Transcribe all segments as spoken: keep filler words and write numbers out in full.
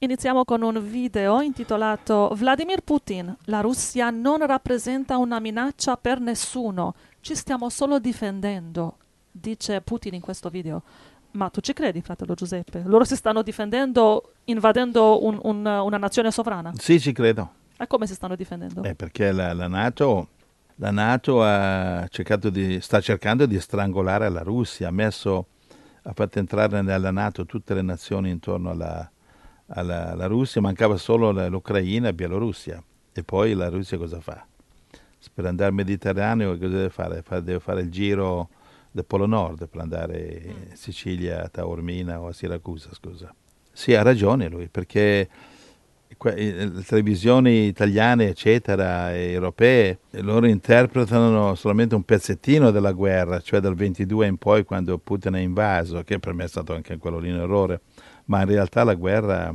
Iniziamo con un video intitolato Vladimir Putin, la Russia non rappresenta una minaccia per nessuno, ci stiamo solo difendendo, dice Putin in questo video. Ma tu ci credi, fratello Giuseppe? Loro si stanno difendendo invadendo un- un- una nazione sovrana? Sì, ci credo. E come si stanno difendendo? Eh, perché la, la NATO, la NATO ha cercato di, sta cercando di strangolare la Russia, ha messo, ha fatto entrare nella NATO tutte le nazioni intorno alla, alla, alla Russia, mancava solo la- l'Ucraina e Bielorussia. E poi la Russia cosa fa? Per andare al Mediterraneo cosa deve fare? Fa- Deve fare il giro del Polo Nord per andare in Sicilia, a Taormina o a Siracusa, scusa. Sì, ha ragione lui, perché que- eh, le televisioni italiane, eccetera, e europee, eh, loro interpretano solamente un pezzettino della guerra, cioè dal ventidue in poi quando Putin ha invaso, che per me è stato anche quello lì un errore, ma in realtà la guerra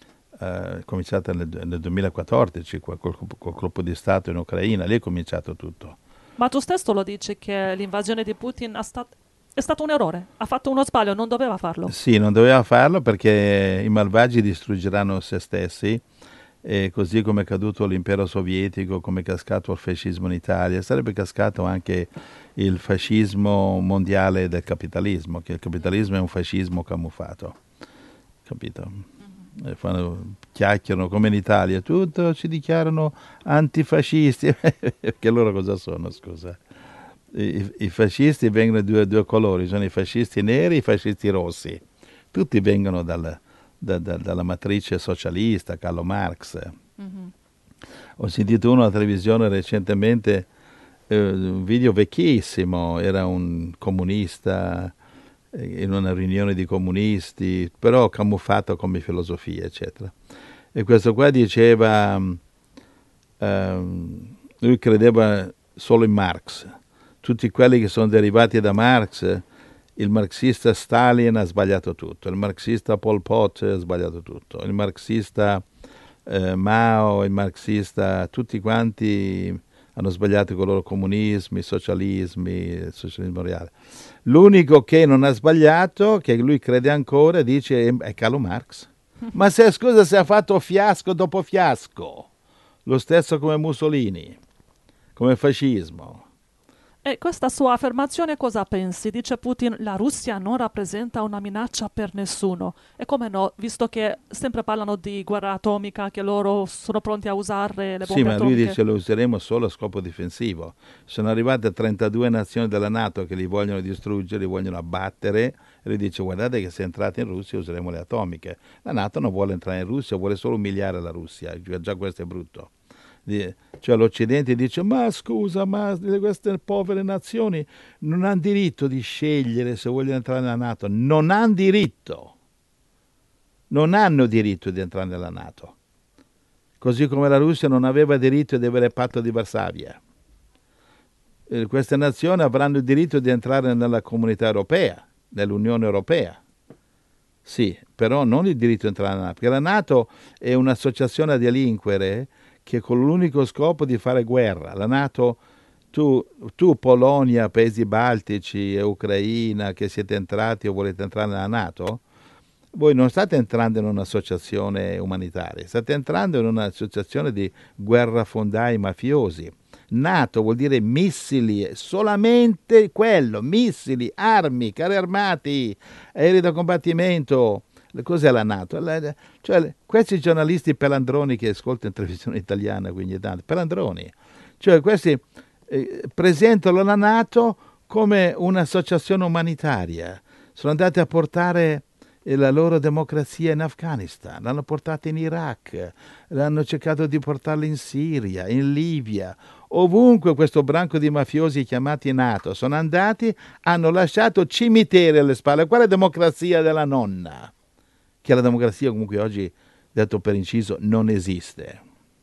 eh, è cominciata nel, nel duemilaquattordici col, col, col colpo di Stato in Ucraina, lì è cominciato tutto. Ma tu stesso lo dici che l'invasione di Putin ha stat- è stato un errore, ha fatto uno sbaglio, non doveva farlo. Sì, non doveva farlo perché i malvagi distruggeranno se stessi, e così come è caduto l'impero sovietico, come è cascato il fascismo in Italia, sarebbe cascato anche il fascismo mondiale del capitalismo, che il capitalismo è un fascismo camuffato, capito? E fanno, chiacchierano come in Italia, tutto ci dichiarano antifascisti, che loro cosa sono, scusa? I, i fascisti vengono di due, due colori, sono i fascisti neri e i fascisti rossi. Tutti vengono dal- da- da- dalla matrice socialista, Carlo Marx. Mhm. Ho sentito uno alla televisione recentemente, eh, un video vecchissimo, era un comunista eh, in una riunione di comunisti, però camuffato come filosofia, eccetera. E questo qua diceva, ehm, lui credeva solo in Marx. Tutti quelli che sono derivati da Marx, il marxista Stalin ha sbagliato tutto, il marxista Pol Pot ha sbagliato tutto, il marxista eh, Mao, il marxista, tutti quanti hanno sbagliato con i loro comunismi, socialismi, il socialismo reale. L'unico che non ha sbagliato, che lui crede ancora, dice è Carlo Marx. Ma se scusa se ha fatto fiasco dopo fiasco, lo stesso come Mussolini, come fascismo. E questa sua affermazione cosa pensi? Dice Putin, la Russia non rappresenta una minaccia per nessuno. E come no, visto che sempre parlano di guerra atomica, che loro sono pronti a usare le Sì, bombe ma lui atomiche. dice lo useremo solo a scopo difensivo. Sono arrivate trentadue nazioni della NATO che li vogliono distruggere, li vogliono abbattere, e lui dice guardate che se entrate in Russia useremo le atomiche. La NATO non vuole entrare in Russia, vuole solo umiliare la Russia, già già questo è brutto. Di- Cioè l'Occidente dice ma scusa, ma queste povere nazioni non hanno diritto di scegliere se vogliono entrare nella NATO. Non hanno diritto, non hanno diritto di entrare nella NATO. Così come la Russia non aveva diritto di avere il patto di Varsavia. Eh, Queste nazioni avranno il diritto di entrare nella comunità europea, nell'Unione Europea. Sì, però non il diritto di entrare nella NATO, perché la NATO è un'associazione a delinquere che con l'unico scopo di fare guerra. La NATO, tu, tu Polonia, paesi baltici e Ucraina che siete entrati o volete entrare nella NATO, voi non state entrando in un'associazione umanitaria, state entrando in un'associazione di guerrafondai mafiosi. NATO vuol dire missili, solamente quello, missili, armi, carri armati, aerei da combattimento. Cos'è la NATO? La- cioè, questi giornalisti pelandroni che ascoltano in televisione italiana, quindi tanto, pelandroni, cioè questi eh, presentano la NATO come un'associazione umanitaria. Sono andati a portare eh, la loro democrazia in Afghanistan, l'hanno portata in Iraq, l'hanno cercato di portarla in Siria, in Libia, ovunque questo branco di mafiosi chiamati NATO sono andati, hanno lasciato cimiteri alle spalle. Quale democrazia della nonna? Che la democrazia comunque oggi, detto per inciso, non esiste.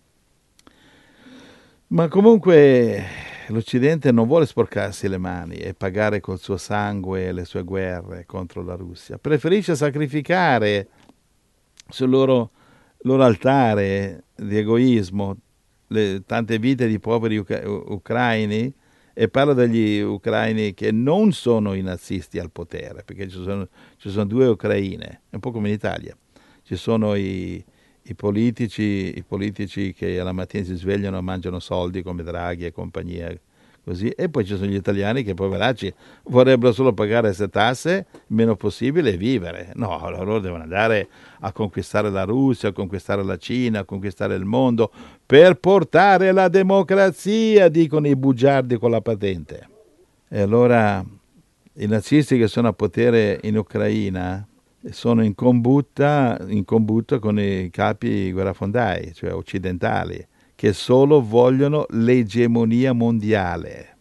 Ma comunque l'Occidente non vuole sporcarsi le mani e pagare col suo sangue le sue guerre contro la Russia. Preferisce sacrificare sul loro, loro altare di egoismo le tante vite di poveri uca- ucraini, e parlo degli ucraini che non sono i nazisti al potere, perché ci sono, ci sono due Ucraine, è un po' come in Italia. Ci ci sono i, i, politici, i politici che alla mattina si svegliano e mangiano soldi come Draghi e compagnia, così, e poi ci sono gli italiani che poveracci vorrebbero solo pagare queste tasse il meno possibile e vivere. No, loro devono andare a conquistare la Russia, a conquistare la Cina, a conquistare il mondo per portare la democrazia, dicono i bugiardi con la patente. E allora i nazisti che sono a potere in Ucraina sono in combutta, in combutta con i capi guerrafondai, cioè occidentali, che solo vogliono l'egemonia mondiale.